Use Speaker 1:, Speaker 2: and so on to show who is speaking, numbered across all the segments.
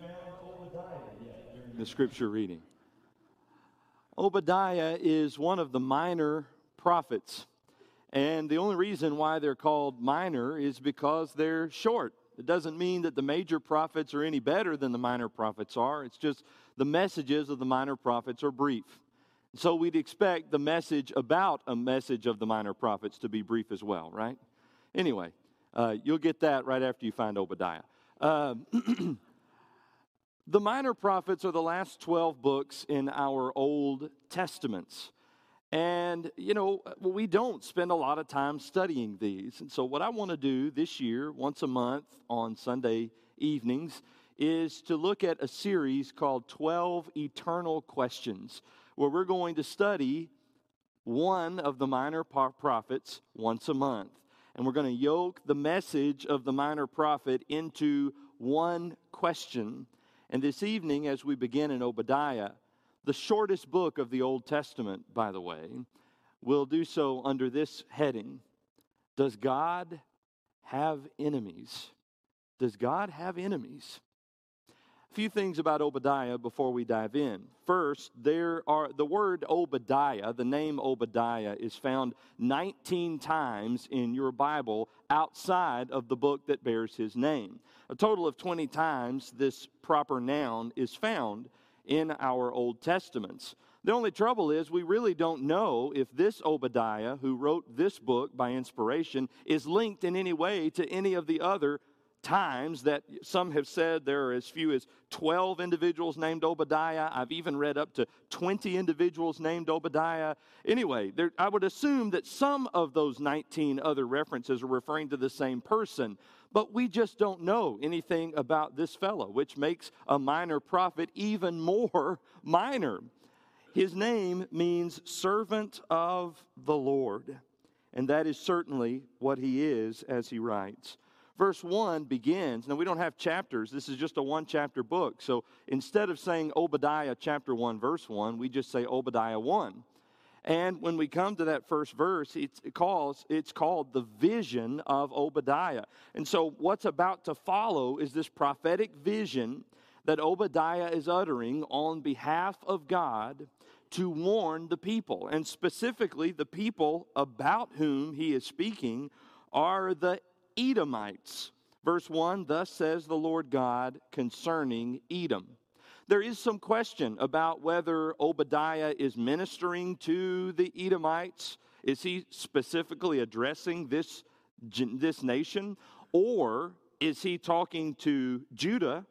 Speaker 1: The scripture reading. Obadiah is one of the minor prophets. And the only reason why they're called minor is because they're short. It doesn't mean that the major prophets are any better than the minor prophets are. It's just the messages of the minor prophets are brief. So we'd expect the message about a message of the minor prophets to be brief as well, right? Anyway, you'll get that right after you find Obadiah. The minor prophets are the last 12 books in our Old Testaments. And, we don't spend a lot of time studying these. And so what I want to do this year, once a month on Sunday evenings, is to look at a series called 12 Eternal Questions, where we're going to study one of the minor prophets once a month. And we're going to yoke the message of the minor prophet into one question. And this evening, as we begin in Obadiah, the shortest book of the Old Testament, by the way, we'll do so under this heading: Does God have enemies? Does God have enemies? A few things about Obadiah before we dive in. First, the word Obadiah, the name Obadiah, is found 19 times in your Bible outside of the book that bears his name. A total of 20 times this proper noun is found in our Old Testaments. The only trouble is we really don't know if this Obadiah, who wrote this book by inspiration, is linked in any way to any of the other times that some have said there are as few as 12 individuals named Obadiah. I've even read up to 20 individuals named Obadiah. Anyway, I would assume that some of those 19 other references are referring to the same person, but we just don't know anything about this fellow, which makes a minor prophet even more minor. His name means servant of the Lord, and that is certainly what he is as he writes. Verse 1 begins, now we don't have chapters, this is just a one-chapter book, so instead of saying Obadiah chapter 1, verse 1, we just say Obadiah 1. And when we come to that first verse, it's called the vision of Obadiah. And so what's about to follow is this prophetic vision that Obadiah is uttering on behalf of God to warn the people. And specifically, the people about whom he is speaking are the Edomites. Verse 1, thus says the Lord God concerning Edom. There is some question about whether Obadiah is ministering to the Edomites. Is he specifically addressing this nation? Or is he talking to Judah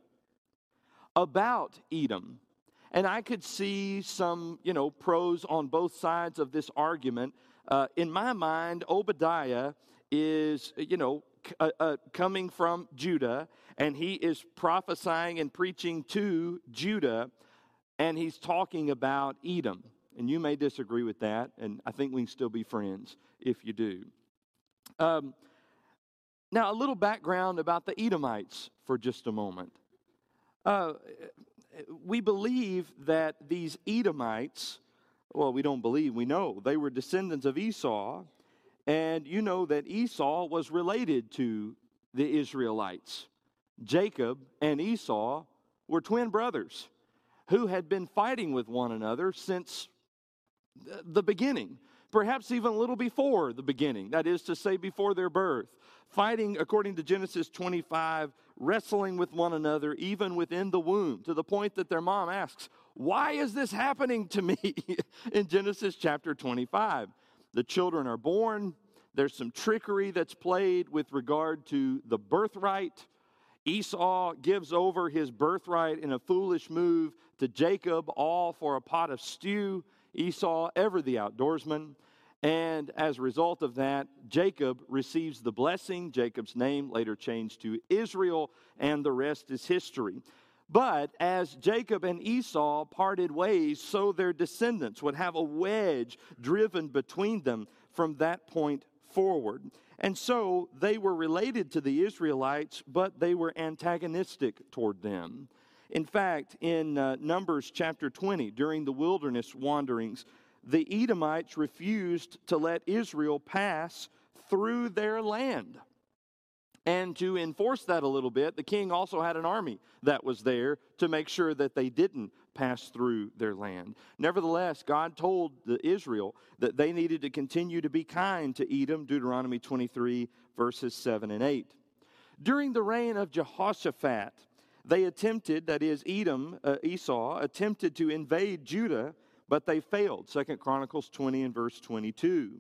Speaker 1: about Edom? And I could see some, pros on both sides of this argument. In my mind, Obadiah is, coming from Judah, and he is prophesying and preaching to Judah, and he's talking about Edom. And you may disagree with that, and I think we can still be friends if you do. Now, a little background about the Edomites for just a moment. We believe that these Edomites, we don't believe, we know, they were descendants of Esau. And you know that Esau was related to the Israelites. Jacob and Esau were twin brothers who had been fighting with one another since the beginning, perhaps even a little before the beginning, that is to say, before their birth. Fighting, according to Genesis 25, wrestling with one another even within the womb, to the point that their mom asks, "Why is this happening to me?" in Genesis chapter 25. The children are born. There's some trickery that's played with regard to the birthright. Esau gives over his birthright in a foolish move to Jacob, all for a pot of stew. Esau, ever the outdoorsman. And as a result of that, Jacob receives the blessing. Jacob's name later changed to Israel, and the rest is history. But as Jacob and Esau parted ways, so their descendants would have a wedge driven between them from that point forward. And so they were related to the Israelites, but they were antagonistic toward them. In fact, in Numbers chapter 20, during the wilderness wanderings, the Edomites refused to let Israel pass through their land. And to enforce that a little bit, the king also had an army that was there to make sure that they didn't pass through their land. Nevertheless, God told Israel that they needed to continue to be kind to Edom, Deuteronomy 23, verses 7 and 8. During the reign of Jehoshaphat, they attempted, that is, Esau, attempted to invade Judah, but they failed. 2 Chronicles 20 and verse 22.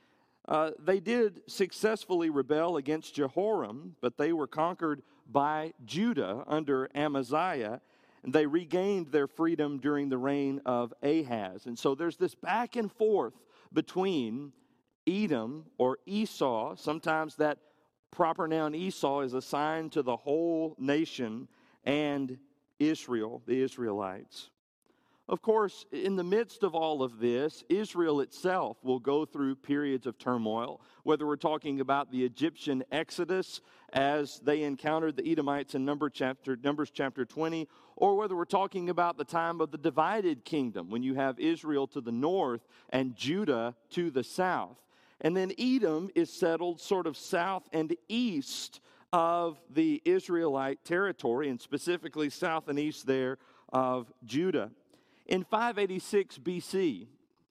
Speaker 1: They did successfully rebel against Jehoram, but they were conquered by Judah under Amaziah, and they regained their freedom during the reign of Ahaz. And so there's this back and forth between Edom or Esau. Sometimes that proper noun Esau is assigned to the whole nation, and Israel, the Israelites. Of course, in the midst of all of this, Israel itself will go through periods of turmoil, whether we're talking about the Egyptian exodus as they encountered the Edomites in Numbers chapter 20, or whether we're talking about the time of the divided kingdom, when you have Israel to the north and Judah to the south. And then Edom is settled sort of south and east of the Israelite territory, and specifically south and east there of Judah. In 586 BC,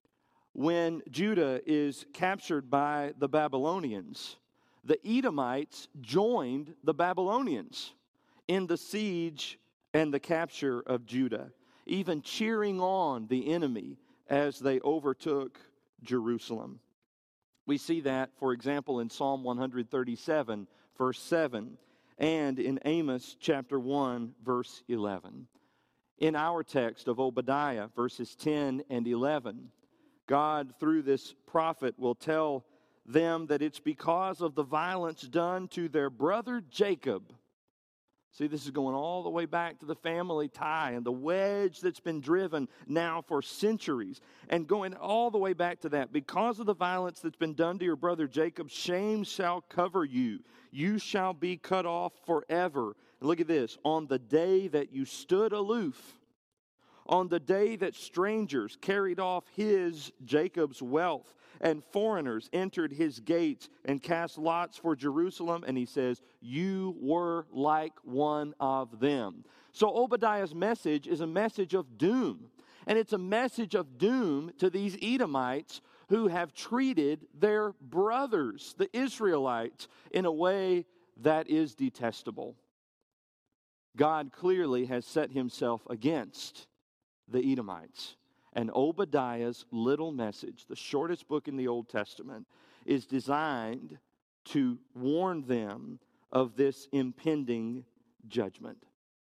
Speaker 1: when Judah is captured by the Babylonians, the Edomites joined the Babylonians in the siege and the capture of Judah, even cheering on the enemy as they overtook Jerusalem. We see that, for example, in Psalm 137, verse 7, and in Amos chapter 1, verse 11. In our text of Obadiah, verses 10 and 11, God, through this prophet, will tell them that it's because of the violence done to their brother Jacob. See, this is going all the way back to the family tie and the wedge that's been driven now for centuries. And going all the way back to that, because of the violence that's been done to your brother Jacob, shame shall cover you. You shall be cut off forever. And look at this. On the day that you stood aloof, on the day that strangers carried off Jacob's wealth, and foreigners entered his gates and cast lots for Jerusalem, and he says, you were like one of them. So Obadiah's message is a message of doom. And it's a message of doom to these Edomites who have treated their brothers, the Israelites, in a way that is detestable. God clearly has set himself against the Edomites. And Obadiah's little message, the shortest book in the Old Testament, is designed to warn them of this impending judgment.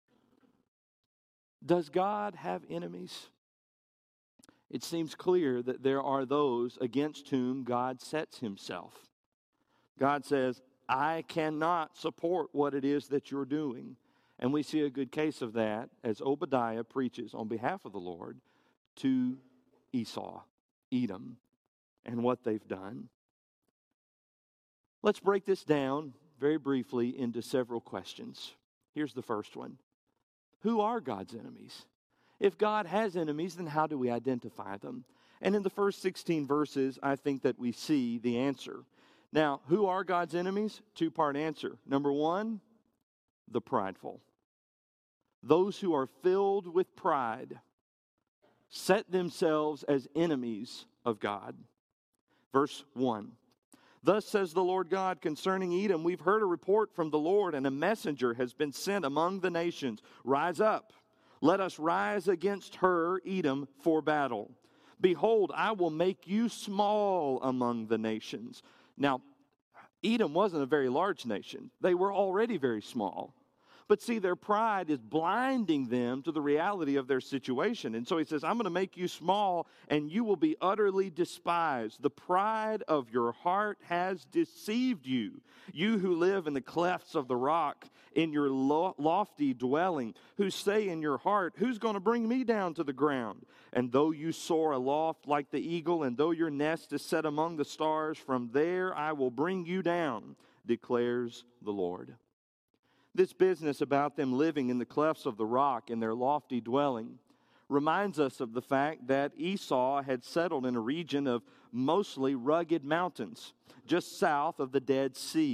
Speaker 1: Does God have enemies? It seems clear that there are those against whom God sets himself. God says, I cannot support what it is that you're doing. And we see a good case of that as Obadiah preaches on behalf of the Lord to Esau, Edom, and what they've done. Let's break this down very briefly into several questions. Here's the first one. Who are God's enemies? If God has enemies, then how do we identify them? And in the first 16 verses, I think that we see the answer. Now, who are God's enemies? Two-part answer. Number one, the prideful. Those who are filled with pride set themselves as enemies of God. Verse 1. Thus says the Lord God concerning Edom, we've heard a report from the Lord, and a messenger has been sent among the nations. Rise up, let us rise against her, Edom, for battle. Behold, I will make you small among the nations. Now, Edom wasn't a very large nation. They were already very small. But see, their pride is blinding them to the reality of their situation. And so he says, I'm going to make you small and you will be utterly despised. The pride of your heart has deceived you. You who live in the clefts of the rock, in your lofty dwelling, who say in your heart, who's going to bring me down to the ground? And though you soar aloft like the eagle, and though your nest is set among the stars, from there I will bring you down, declares the Lord. This business about them living in the clefts of the rock in their lofty dwelling reminds us of the fact that Esau had settled in a region of mostly rugged mountains just south of the Dead Sea,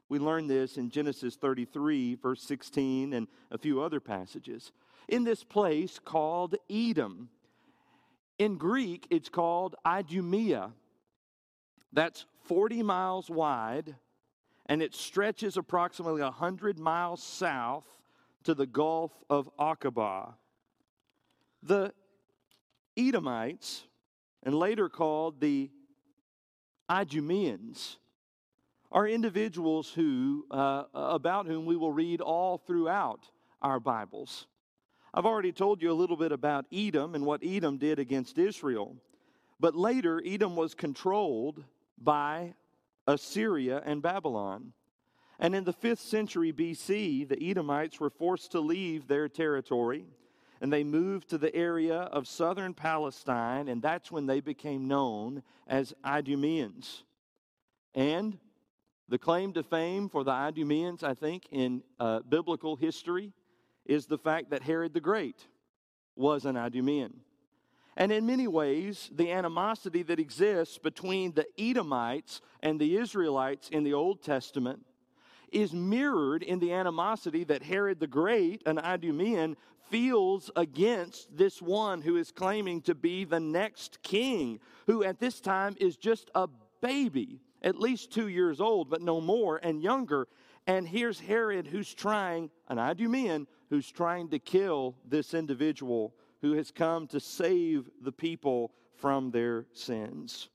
Speaker 1: We learn this in Genesis 33, verse 16, and a few other passages. In this place called Edom. In Greek, it's called Idumea. That's 40 miles wide, and it stretches approximately 100 miles south to the Gulf of Aqaba. The Edomites, and later called the Idumeans, are individuals who, about whom we will read all throughout our Bibles. I've already told you a little bit about Edom and what Edom did against Israel. But later, Edom was controlled by Assyria and Babylon. And in the 5th century BC, the Edomites were forced to leave their territory, and they moved to the area of southern Palestine, and that's when they became known as Idumeans. And the claim to fame for the Idumeans, I think, in biblical history is the fact that Herod the Great was an Idumean. And in many ways, the animosity that exists between the Edomites and the Israelites in the Old Testament is mirrored in the animosity that Herod the Great, an Idumean, feels against this one who is claiming to be the next king, who at this time is just a baby, at least 2 years old, but no more, and younger. And here's Herod who's trying, an Idumean, who's trying to kill this individual who has come to save the people from their sins.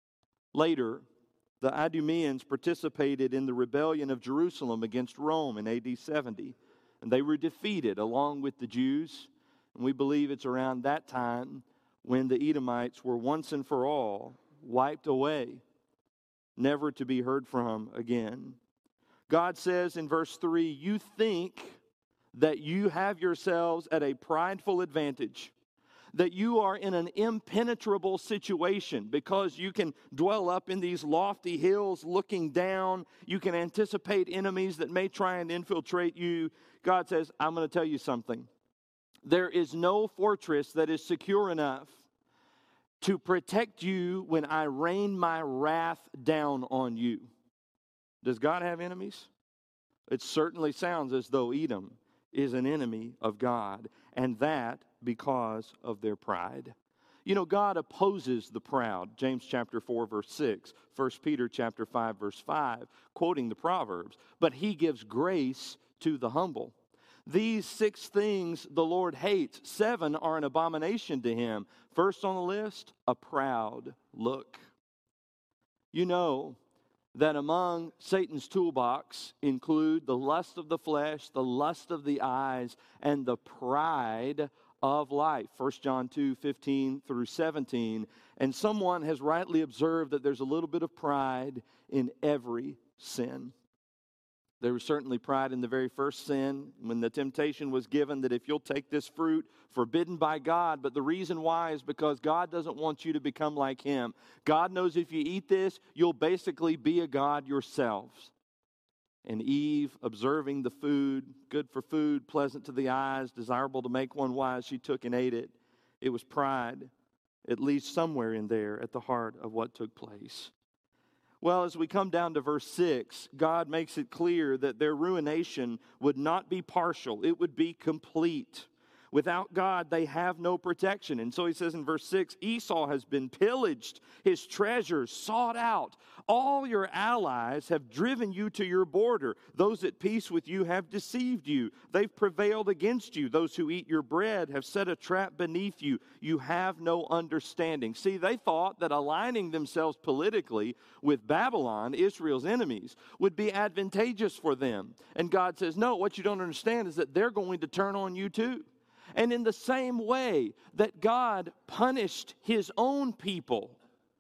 Speaker 1: Later, the Idumeans participated in the rebellion of Jerusalem against Rome in AD 70, and they were defeated along with the Jews. And we believe it's around that time when the Edomites were once and for all wiped away, never to be heard from again. God says in verse 3, you think that you have yourselves at a prideful advantage, that you are in an impenetrable situation because you can dwell up in these lofty hills looking down. You can anticipate enemies that may try and infiltrate you. God says, I'm going to tell you something. There is no fortress that is secure enough to protect you when I rain my wrath down on you. Does God have enemies? It certainly sounds as though Edom is an enemy of God, and that because of their pride. You know, God opposes the proud, James chapter 4, verse 6, 1 Peter chapter 5, verse 5, quoting the Proverbs, but he gives grace to the humble. These 6 things the Lord hates. 7 are an abomination to him. First on the list, a proud look. You know that among Satan's toolbox include the lust of the flesh, the lust of the eyes, and the pride of life. 1 John 2, 15 through 17. And someone has rightly observed that there's a little bit of pride in every sin. There was certainly pride in the very first sin when the temptation was given that if you'll take this fruit forbidden by God, but the reason why is because God doesn't want you to become like him. God knows if you eat this, you'll basically be a god yourselves. And Eve, observing the food, good for food, pleasant to the eyes, desirable to make one wise, she took and ate it. It was pride, at least somewhere in there, at the heart of what took place. Well, as we come down to verse 6, God makes it clear that their ruination would not be partial. It would be complete. Without God, they have no protection. And so he says in verse 6, Esau has been pillaged, his treasures sought out. All your allies have driven you to your border. Those at peace with you have deceived you. They've prevailed against you. Those who eat your bread have set a trap beneath you. You have no understanding. See, they thought that aligning themselves politically with Babylon, Israel's enemies, would be advantageous for them. And God says, no, what you don't understand is that they're going to turn on you too. And in the same way that God punished his own people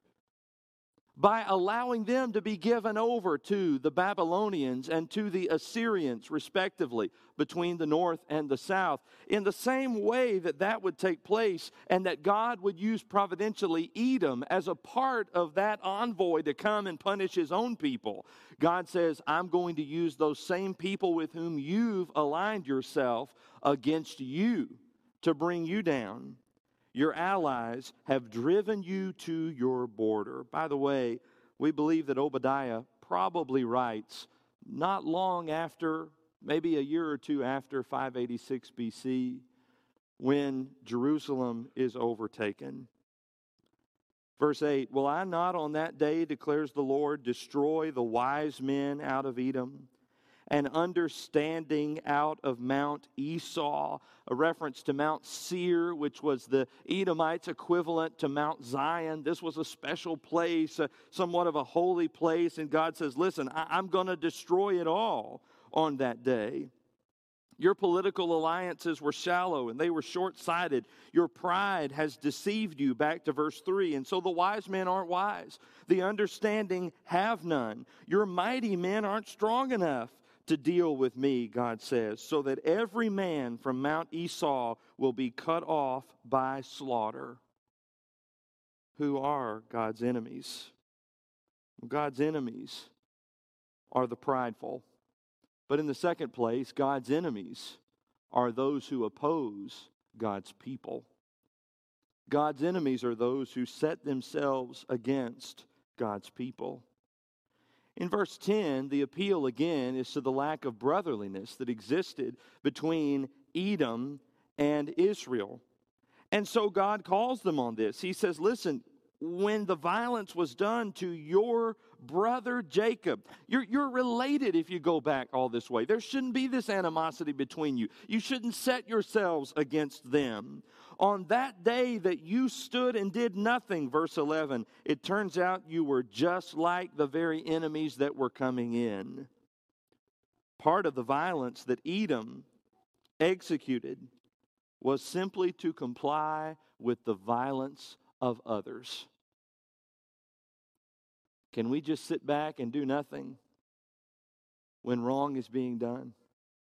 Speaker 1: by allowing them to be given over to the Babylonians and to the Assyrians, respectively, between the north and the south, in the same way that that would take place and that God would use providentially Edom as a part of that envoy to come and punish his own people, God says, I'm going to use those same people with whom you've aligned yourself against you to bring you down. Your allies have driven you to your border. By the way, we believe that Obadiah probably writes not long after, maybe a year or two after 586 BC, when Jerusalem is overtaken. Verse 8, will I not on that day, declares the Lord, destroy the wise men out of Edom and understanding out of Mount Esau, a reference to Mount Seir, which was the Edomites' equivalent to Mount Zion. This was a special place, somewhat of a holy place, and God says, listen, I'm going to destroy it all on that day. Your political alliances were shallow and they were short-sighted. Your pride has deceived you, back to verse 3. And so the wise men aren't wise. The understanding have none. Your mighty men aren't strong enough to deal with me, God says, so that every man from Mount Esau will be cut off by slaughter. Who are God's enemies? God's enemies are the prideful. But in the second place, God's enemies are those who oppose God's people. God's enemies are those who set themselves against God's people. In verse 10, the appeal again is to the lack of brotherliness that existed between Edom and Israel. And so God calls them on this. He says, listen, when the violence was done to your brother Jacob, you're related if you go back all this way. There shouldn't be this animosity between you. You shouldn't set yourselves against them. On that day that you stood and did nothing, verse 11, it turns out you were just like the very enemies that were coming in. Part of the violence that Edom executed was simply to comply with the violence of others. Can we just sit back and do nothing when wrong is being done?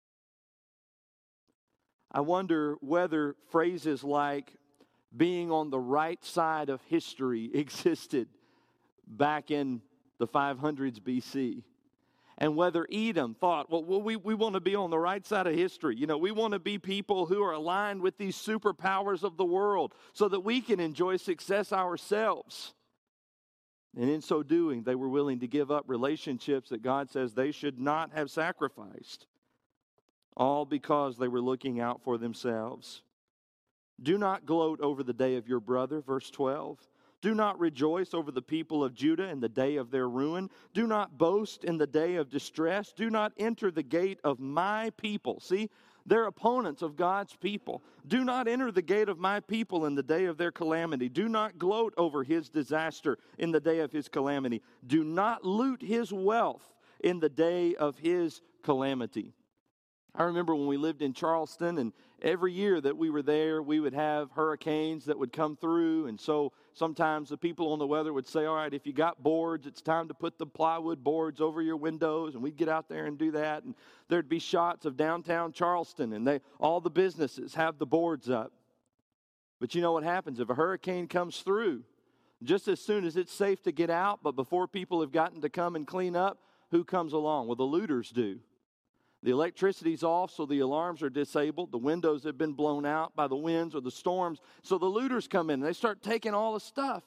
Speaker 1: I wonder whether phrases like being on the right side of history existed back in the 500s BC. And whether Edom thought, well, we want to be on the right side of history. You know, we want to be people who are aligned with these superpowers of the world so that we can enjoy success ourselves. And in so doing, they were willing to give up relationships that God says they should not have sacrificed, all because they were looking out for themselves. Do not gloat over the day of your brother, verse 12. Do not rejoice over the people of Judah in the day of their ruin. Do not boast in the day of distress. Do not enter the gate of my people. See, they're opponents of God's people. Do not enter the gate of my people in the day of their calamity. Do not gloat over his disaster in the day of his calamity. Do not loot his wealth in the day of his calamity. I remember when we lived in Charleston, and every year that we were there, we would have hurricanes that would come through. And so sometimes the people on the weather would say, all right, if you got boards, it's time to put the plywood boards over your windows. And we'd get out there and do that. And there'd be shots of downtown Charleston, and all the businesses have the boards up. But you know what happens? If a hurricane comes through, just as soon as it's safe to get out, but before people have gotten to come and clean up, who comes along? Well, the looters do. The electricity's off, so the alarms are disabled. The windows have been blown out by the winds or the storms. So the looters come in and they start taking all the stuff.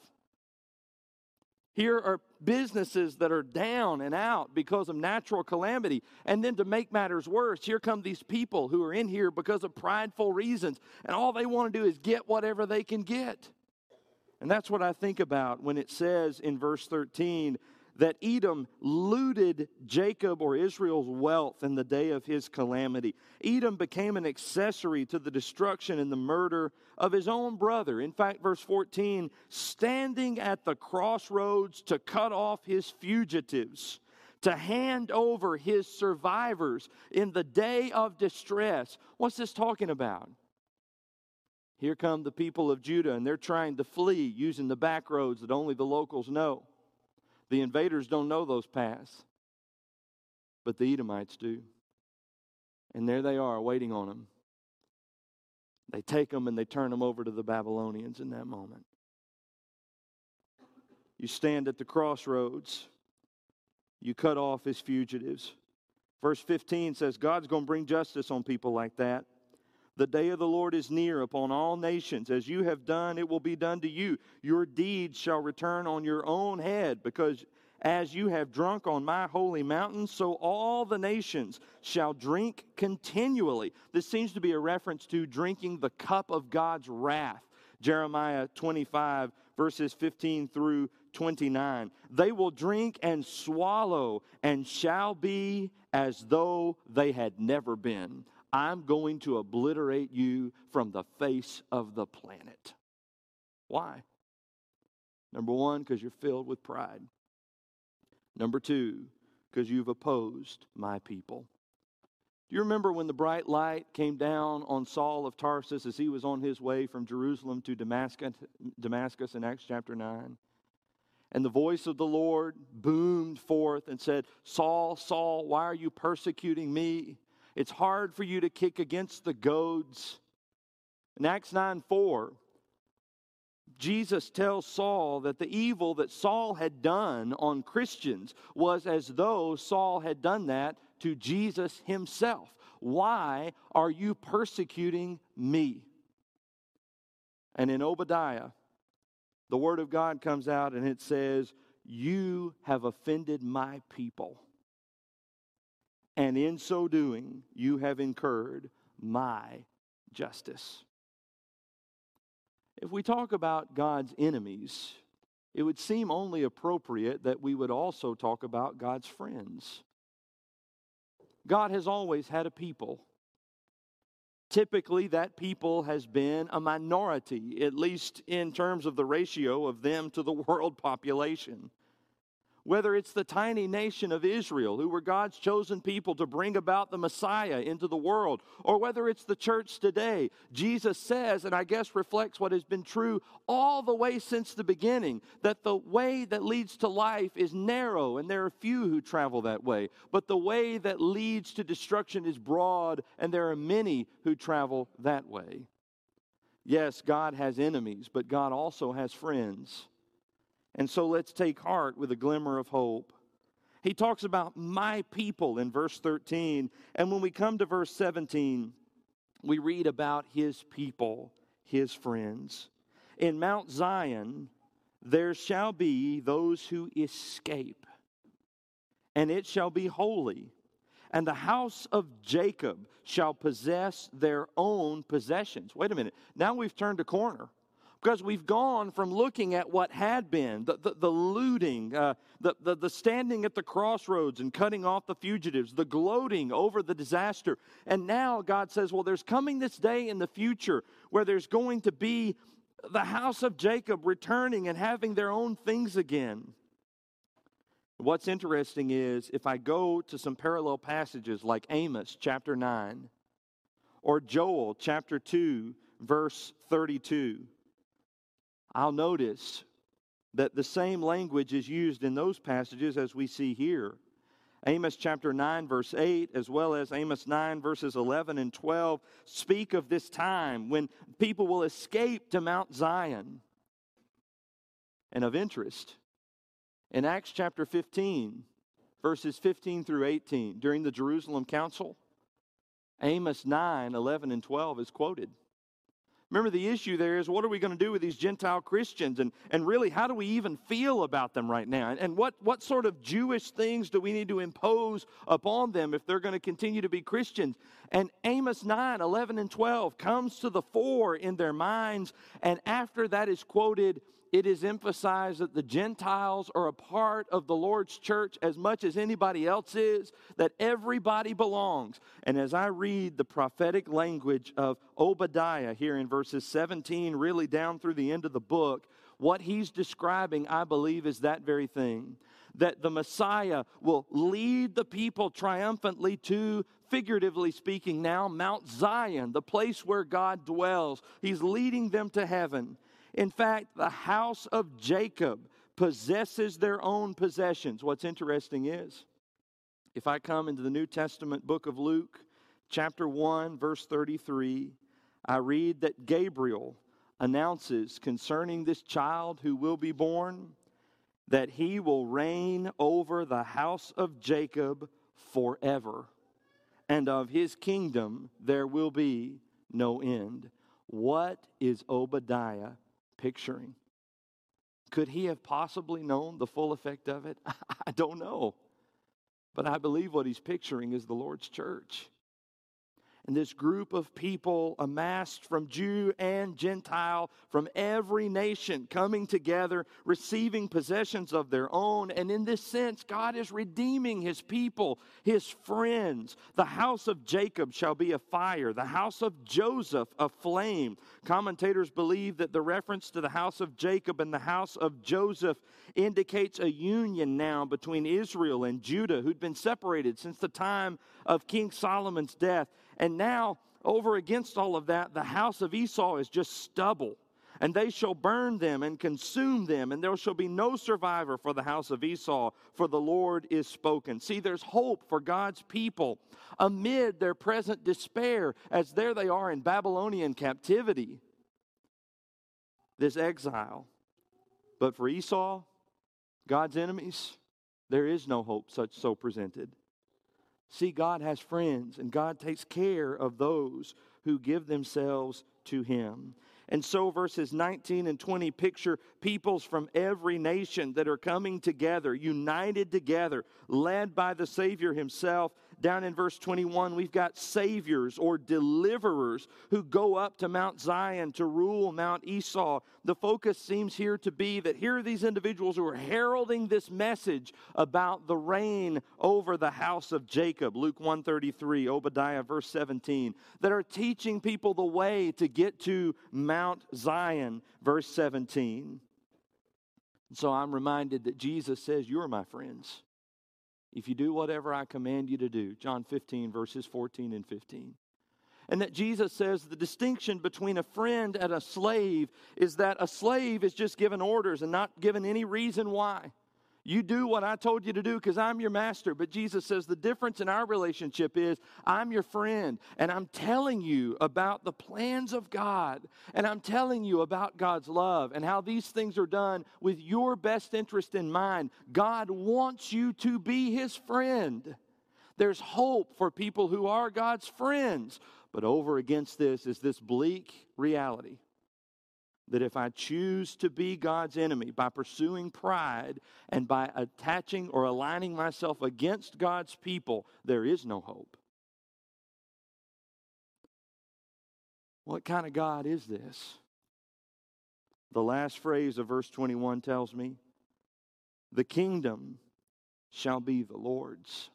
Speaker 1: Here are businesses that are down and out because of natural calamity. And then to make matters worse, here come these people who are in here because of prideful reasons. And all they want to do is get whatever they can get. And that's what I think about when it says in verse 13, that Edom looted Jacob or Israel's wealth in the day of his calamity. Edom became an accessory to the destruction and the murder of his own brother. In fact, verse 14, standing at the crossroads to cut off his fugitives, to hand over his survivors in the day of distress. What's this talking about? Here come the people of Judah, and they're trying to flee using the back roads that only the locals know. The invaders don't know those paths, but the Edomites do. And there they are waiting on them. They take them and they turn them over to the Babylonians in that moment. You stand at the crossroads. You cut off his fugitives. Verse 15 says God's going to bring justice on people like that. The day of the Lord is near upon all nations. As you have done, it will be done to you. Your deeds shall return on your own head, because as you have drunk on my holy mountain, so all the nations shall drink continually. This seems to be a reference to drinking the cup of God's wrath. Jeremiah 25, verses 15 through 29. They will drink and swallow and shall be as though they had never been. I'm going to obliterate you from the face of the planet. Why? Number one, because you're filled with pride. Number two, because you've opposed my people. Do you remember when the bright light came down on Saul of Tarsus as he was on his way from Jerusalem to Damascus in Acts chapter 9? And the voice of the Lord boomed forth and said, Saul, Saul, why are you persecuting me? It's hard for you to kick against the goads. In Acts 9:4, Jesus tells Saul that the evil that Saul had done on Christians was as though Saul had done that to Jesus himself. Why are you persecuting me? And in Obadiah, the word of God comes out and it says, you have offended my people. And in so doing, you have incurred my justice. If we talk about God's enemies, it would seem only appropriate that we would also talk about God's friends. God has always had a people. Typically, that people has been a minority, at least in terms of the ratio of them to the world population. Whether it's the tiny nation of Israel, who were God's chosen people to bring about the Messiah into the world, or whether it's the church today, Jesus says, and I guess reflects what has been true all the way since the beginning, that the way that leads to life is narrow, and there are few who travel that way. But the way that leads to destruction is broad, and there are many who travel that way. Yes, God has enemies, but God also has friends. And so let's take heart with a glimmer of hope. He talks about my people in verse 13. And when we come to verse 17, we read about his people, his friends. In Mount Zion, there shall be those who escape, and it shall be holy. And the house of Jacob shall possess their own possessions. Wait a minute. Now we've turned a corner. Because we've gone from looking at what had been, the looting, the standing at the crossroads and cutting off the fugitives, the gloating over the disaster. And now God says, well, there's coming this day in the future where there's going to be the house of Jacob returning and having their own things again. What's interesting is if I go to some parallel passages like Amos chapter 9 or Joel chapter 2, verse 32, I'll notice that the same language is used in those passages as we see here. Amos chapter 9, verse 8, as well as Amos 9, verses 11 and 12, speak of this time when people will escape to Mount Zion. And of interest, in Acts chapter 15, verses 15 through 18, during the Jerusalem Council, Amos 9, 11 and 12 is quoted. Remember, the issue there is, what are we going to do with these Gentile Christians? And really, how do we even feel about them right now? And what sort of Jewish things do we need to impose upon them if they're going to continue to be Christians? And Amos 9, 11, and 12 comes to the fore in their minds. And after that is quoted, it is emphasized that the Gentiles are a part of the Lord's church as much as anybody else is, that everybody belongs. And as I read the prophetic language of Obadiah here in verses 17, really down through the end of the book, what he's describing, I believe, is that very thing. That the Messiah will lead the people triumphantly to, figuratively speaking now, Mount Zion, the place where God dwells. He's leading them to heaven. In fact, the house of Jacob possesses their own possessions. What's interesting is, if I come into the New Testament book of Luke, chapter 1, verse 33, I read that Gabriel announces concerning this child who will be born, that he will reign over the house of Jacob forever, and of his kingdom there will be no end. What is Obadiah picturing? Could he have possibly known the full effect of it? I don't know. But I believe what he's picturing is the Lord's church. And this group of people amassed from Jew and Gentile, from every nation, coming together, receiving possessions of their own. And in this sense, God is redeeming his people, his friends. The house of Jacob shall be a fire, the house of Joseph a flame. Commentators believe that the reference to the house of Jacob and the house of Joseph indicates a union now between Israel and Judah, who'd been separated since the time of King Solomon's death. And now, over against all of that, the house of Esau is just stubble. And they shall burn them and consume them, and there shall be no survivor for the house of Esau, for the Lord is spoken. See, there's hope for God's people amid their present despair, as there they are in Babylonian captivity, this exile. But for Esau, God's enemies, there is no hope so presented. See, God has friends, and God takes care of those who give themselves to him. And so verses 19 and 20 picture peoples from every nation that are coming together, united together, led by the Savior himself. Down in verse 21, we've got saviors or deliverers who go up to Mount Zion to rule Mount Esau. The focus seems here to be that here are these individuals who are heralding this message about the reign over the house of Jacob, Luke 1:33, Obadiah verse 17, that are teaching people the way to get to Mount Zion, verse 17. So I'm reminded that Jesus says, "You're my friends if you do whatever I command you to do." John 15, verses 14 and 15. And that Jesus says the distinction between a friend and a slave is that a slave is just given orders and not given any reason why. You do what I told you to do because I'm your master. But Jesus says the difference in our relationship is I'm your friend, and I'm telling you about the plans of God, and I'm telling you about God's love and how these things are done with your best interest in mind. God wants you to be his friend. There's hope for people who are God's friends. But over against this is this bleak reality that if I choose to be God's enemy by pursuing pride and by attaching or aligning myself against God's people, there is no hope. What kind of God is this? The last phrase of verse 21 tells me, the kingdom shall be the Lord's.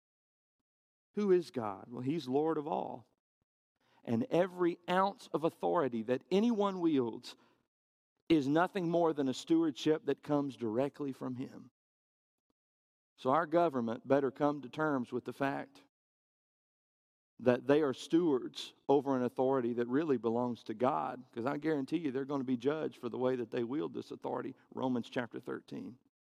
Speaker 1: Who is God? Well, he's Lord of all. And every ounce of authority that anyone wields is nothing more than a stewardship that comes directly from him. So our government better come to terms with the fact that they are stewards over an authority that really belongs to God, because I guarantee you they're going to be judged for the way that they wield this authority. Romans chapter 13.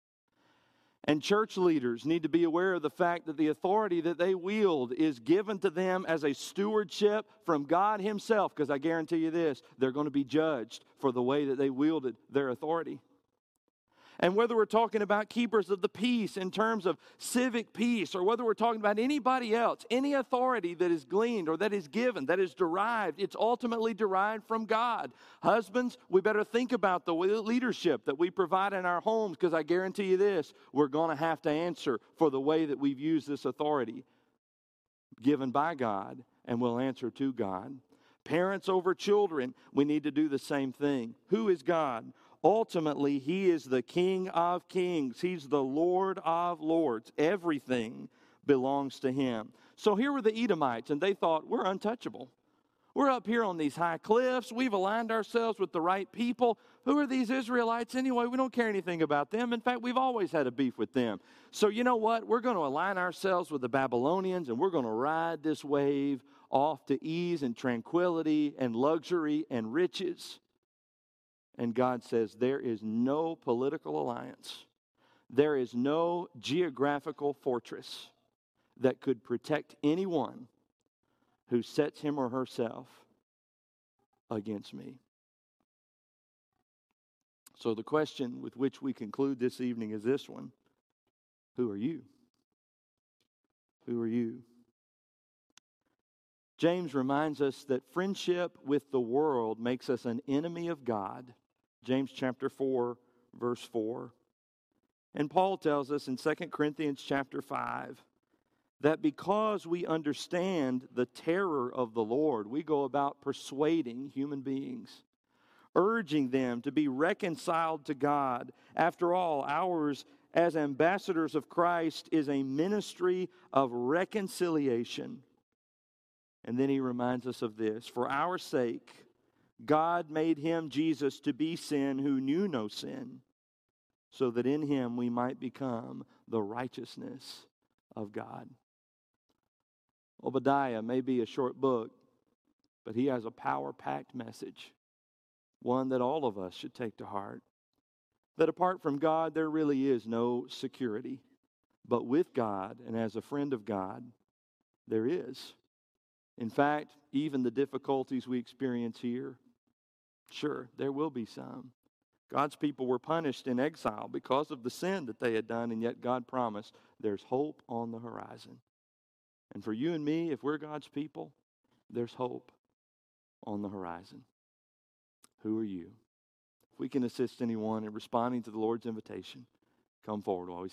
Speaker 1: And church leaders need to be aware of the fact that the authority that they wield is given to them as a stewardship from God himself, because I guarantee you this, they're going to be judged for the way that they wielded their authority. And whether we're talking about keepers of the peace in terms of civic peace, or whether we're talking about anybody else, any authority that is gleaned or that is given, that is derived, it's ultimately derived from God. Husbands, we better think about the leadership that we provide in our homes, because I guarantee you this, we're going to have to answer for the way that we've used this authority given by God, and we'll answer to God. Parents over children, we need to do the same thing. Who is God? Ultimately, he is the King of kings. He's the Lord of lords. Everything belongs to him. So here were the Edomites, and they thought, we're untouchable. We're up here on these high cliffs. We've aligned ourselves with the right people. Who are these Israelites anyway? We don't care anything about them. In fact, we've always had a beef with them. So you know what? We're going to align ourselves with the Babylonians, and we're going to ride this wave off to ease and tranquility and luxury and riches. And God says there is no political alliance. There is no geographical fortress that could protect anyone who sets him or herself against me. So the question with which we conclude this evening is this one. Who are you? Who are you? James reminds us that friendship with the world makes us an enemy of God. James chapter 4, verse 4. And Paul tells us in 2 Corinthians chapter 5 that because we understand the terror of the Lord, we go about persuading human beings, urging them to be reconciled to God. After all, ours as ambassadors of Christ is a ministry of reconciliation. And then he reminds us of this: for our sake, God made him, Jesus, to be sin who knew no sin, so that in him we might become the righteousness of God. Obadiah may be a short book, but he has a power-packed message, one that all of us should take to heart. That apart from God, there really is no security. But with God, and as a friend of God, there is. In fact, even the difficulties we experience here, sure, there will be some. God's people were punished in exile because of the sin that they had done, and yet God promised there's hope on the horizon. And for you and me, if we're God's people, there's hope on the horizon. Who are you? If we can assist anyone in responding to the Lord's invitation, come forward while we